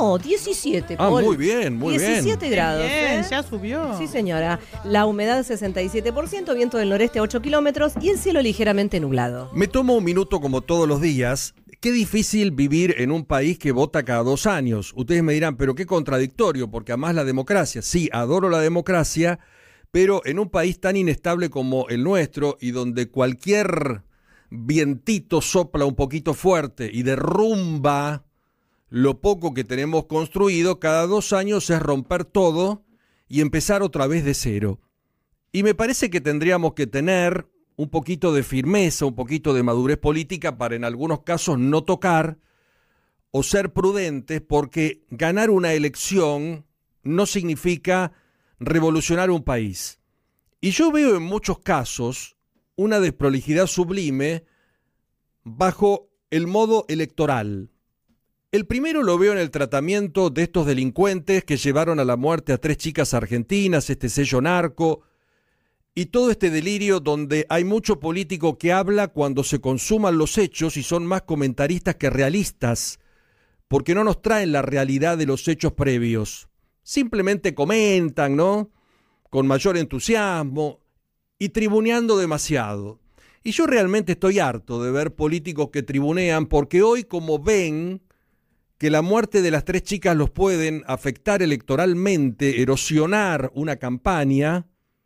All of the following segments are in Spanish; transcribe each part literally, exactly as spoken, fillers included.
No, diecisiete. Ah, Paul. muy bien, muy bien. diecisiete grados. Bien, ¿eh? ya subió. Sí, señora. La humedad sesenta y siete por ciento, viento del noreste a ocho kilómetros y el cielo ligeramente nublado. Me tomo un minuto como todos los días. Qué difícil vivir en un país que vota cada dos años. Ustedes me dirán, pero qué contradictorio, porque además la democracia. Sí, adoro la democracia, pero en un país tan inestable como el nuestro y donde cualquier vientito sopla un poquito fuerte y derrumba lo poco que tenemos construido, cada dos años es romper todo y empezar otra vez de cero. Y me parece que tendríamos que tener un poquito de firmeza, un poquito de madurez política para en algunos casos no tocar o ser prudentes, porque ganar una elección no significa revolucionar un país. Y yo veo en muchos casos una desprolijidad sublime bajo el modo electoral. El primero lo veo en el tratamiento de estos delincuentes que llevaron a la muerte a tres chicas argentinas, este sello narco, y todo este delirio donde hay mucho político que habla cuando se consuman los hechos y son más comentaristas que realistas, porque no nos traen la realidad de los hechos previos. Simplemente comentan, ¿no?, con mayor entusiasmo y tribuneando demasiado. Y yo realmente estoy harto de ver políticos que tribunean, porque hoy, como ven que la muerte de las tres chicas los pueden afectar electoralmente, erosionar una campaña,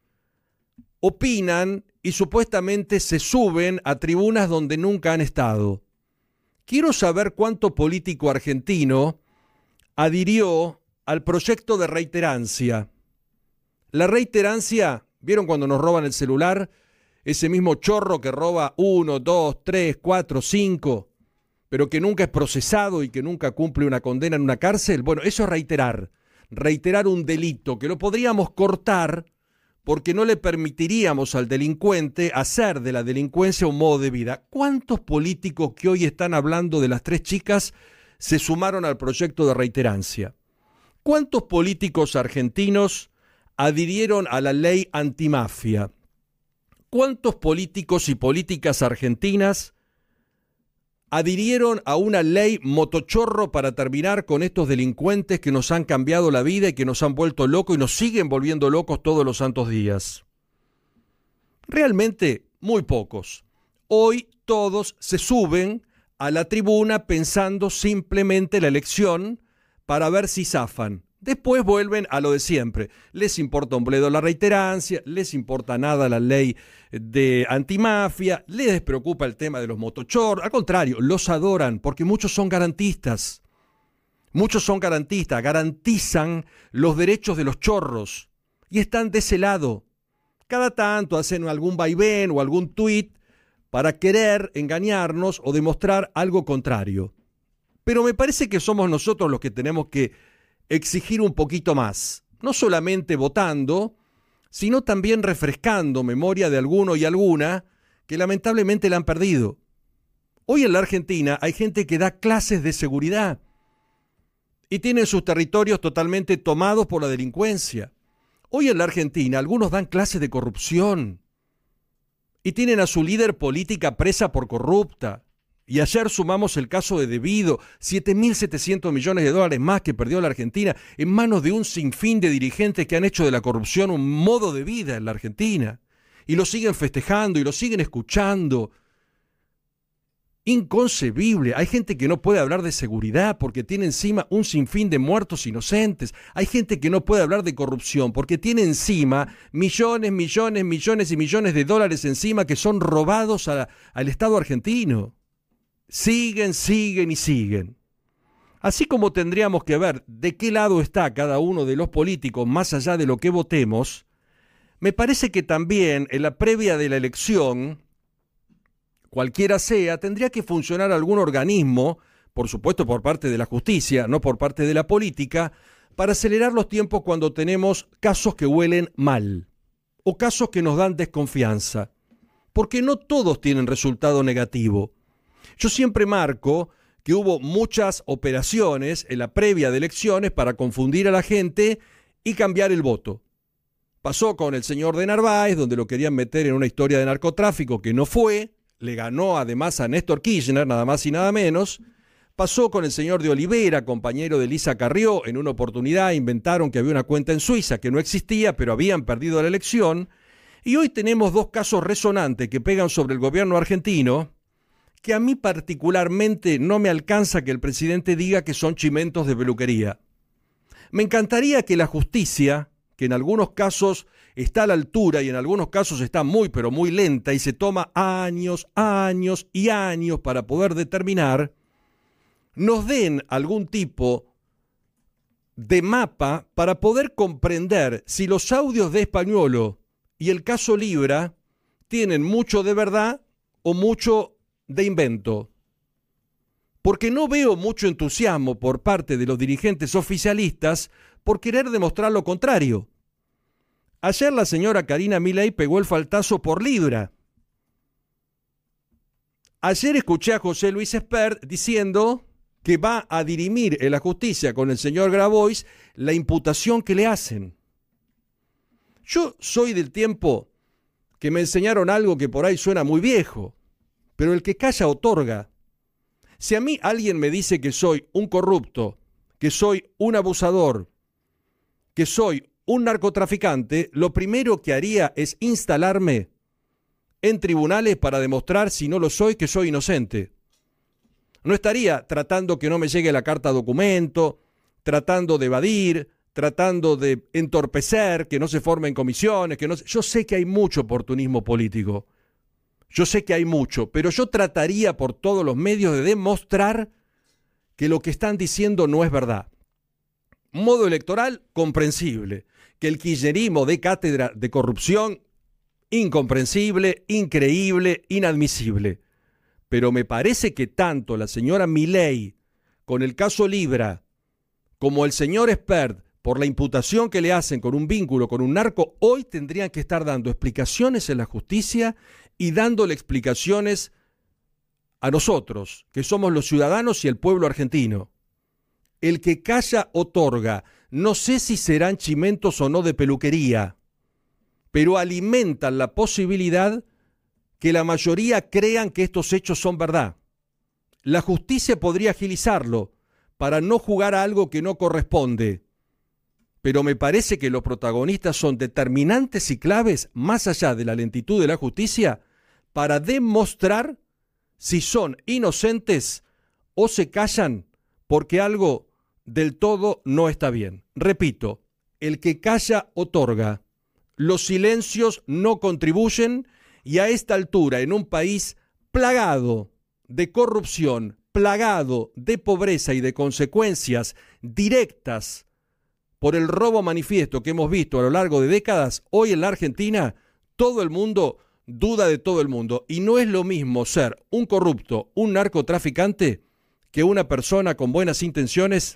opinan y supuestamente se suben a tribunas donde nunca han estado. Quiero saber cuánto político argentino adhirió al proyecto de reiterancia. La reiterancia, ¿vieron cuando nos roban el celular? Ese mismo chorro que roba uno, dos, tres, cuatro, cinco, pero que nunca es procesado y que nunca cumple una condena en una cárcel. Bueno, eso es reiterar, reiterar un delito que lo podríamos cortar porque no le permitiríamos al delincuente hacer de la delincuencia un modo de vida. ¿Cuántos políticos que hoy están hablando de las tres chicas se sumaron al proyecto de reiterancia? ¿Cuántos políticos argentinos adhirieron a la ley antimafia? ¿Cuántos políticos y políticas argentinas adhirieron a una ley motochorro para terminar con estos delincuentes que nos han cambiado la vida y que nos han vuelto locos y nos siguen volviendo locos todos los santos días? Realmente muy pocos. Hoy todos se suben a la tribuna pensando simplemente la elección para ver si zafan. Después vuelven a lo de siempre. Les importa un bledo la reiterancia, les importa nada la ley de antimafia, les despreocupa el tema de los motochorros. Al contrario, los adoran porque muchos son garantistas. Muchos son garantistas, garantizan los derechos de los chorros y están de ese lado. Cada tanto hacen algún vaivén o algún tuit para querer engañarnos o demostrar algo contrario. Pero me parece que somos nosotros los que tenemos que exigir un poquito más, no solamente votando, sino también refrescando memoria de alguno y alguna que lamentablemente la han perdido. Hoy en la Argentina hay gente que da clases de seguridad y tienen sus territorios totalmente tomados por la delincuencia. Hoy en la Argentina algunos dan clases de corrupción y tienen a su líder política presa por corrupta. Y ayer sumamos el caso de Debido, siete mil setecientos millones de dólares más que perdió la Argentina en manos de un sinfín de dirigentes que han hecho de la corrupción un modo de vida en la Argentina. Y lo siguen festejando y lo siguen escuchando. Inconcebible. Hay gente que no puede hablar de seguridad porque tiene encima un sinfín de muertos inocentes. Hay gente que no puede hablar de corrupción porque tiene encima millones, millones, millones y millones de dólares encima que son robados a, al Estado argentino. Siguen, siguen y siguen. Así como tendríamos que ver de qué lado está cada uno de los políticos más allá de lo que votemos, me parece que también en la previa de la elección, cualquiera sea, tendría que funcionar algún organismo, por supuesto por parte de la justicia, no por parte de la política, para acelerar los tiempos cuando tenemos casos que huelen mal o casos que nos dan desconfianza, porque no todos tienen resultado negativo. Yo siempre marco que hubo muchas operaciones en la previa de elecciones para confundir a la gente y cambiar el voto. Pasó con el señor de Narváez, donde lo querían meter en una historia de narcotráfico que no fue, le ganó además a Néstor Kirchner, nada más y nada menos. Pasó con el señor de Olivera, compañero de Elisa Carrió. En una oportunidad inventaron que había una cuenta en Suiza que no existía, pero habían perdido la elección. Y hoy tenemos dos casos resonantes que pegan sobre el gobierno argentino, que a mí particularmente no me alcanza que el presidente diga que son chimentos de peluquería. Me encantaría que la justicia, que en algunos casos está a la altura y en algunos casos está muy pero muy lenta y se toma años, años y años para poder determinar, nos den algún tipo de mapa para poder comprender si los audios de Españolo y el caso Libra tienen mucho de verdad o mucho de invento. Porque no veo mucho entusiasmo por parte de los dirigentes oficialistas por querer demostrar lo contrario. Ayer la señora Karina Milei pegó el faltazo por Libra. Ayer escuché a José Luis Espert diciendo que va a dirimir en la justicia con el señor Grabois la imputación que le hacen. Yo soy del tiempo que me enseñaron algo que por ahí suena muy viejo, pero el que calla otorga. Si a mí alguien me dice que soy un corrupto, que soy un abusador, que soy un narcotraficante, lo primero que haría es instalarme en tribunales para demostrar, si no lo soy, que soy inocente. No estaría tratando que no me llegue la carta documento, tratando de evadir, tratando de entorpecer, que no se formen comisiones, que no se... Yo sé que hay mucho oportunismo político, yo sé que hay mucho, pero yo trataría por todos los medios de demostrar que lo que están diciendo no es verdad. Modo electoral, comprensible. Que el kirchnerismo dé cátedra de corrupción, incomprensible, increíble, inadmisible. Pero me parece que tanto la señora Milei con el caso Libra como el señor Espert por la imputación que le hacen con un vínculo con un narco, hoy tendrían que estar dando explicaciones en la justicia y dándole explicaciones a nosotros, que somos los ciudadanos y el pueblo argentino. El que calla otorga. No sé si serán chimentos o no de peluquería, pero alimentan la posibilidad que la mayoría crean que estos hechos son verdad. La justicia podría agilizarlo para no jugar a algo que no corresponde, pero me parece que los protagonistas son determinantes y claves, más allá de la lentitud de la justicia, para demostrar si son inocentes o se callan porque algo del todo no está bien. Repito, el que calla otorga. Los silencios no contribuyen y a esta altura, en un país plagado de corrupción, plagado de pobreza y de consecuencias directas por el robo manifiesto que hemos visto a lo largo de décadas, hoy en la Argentina todo el mundo duda de todo el mundo. Y no es lo mismo ser un corrupto, un narcotraficante, que una persona con buenas intenciones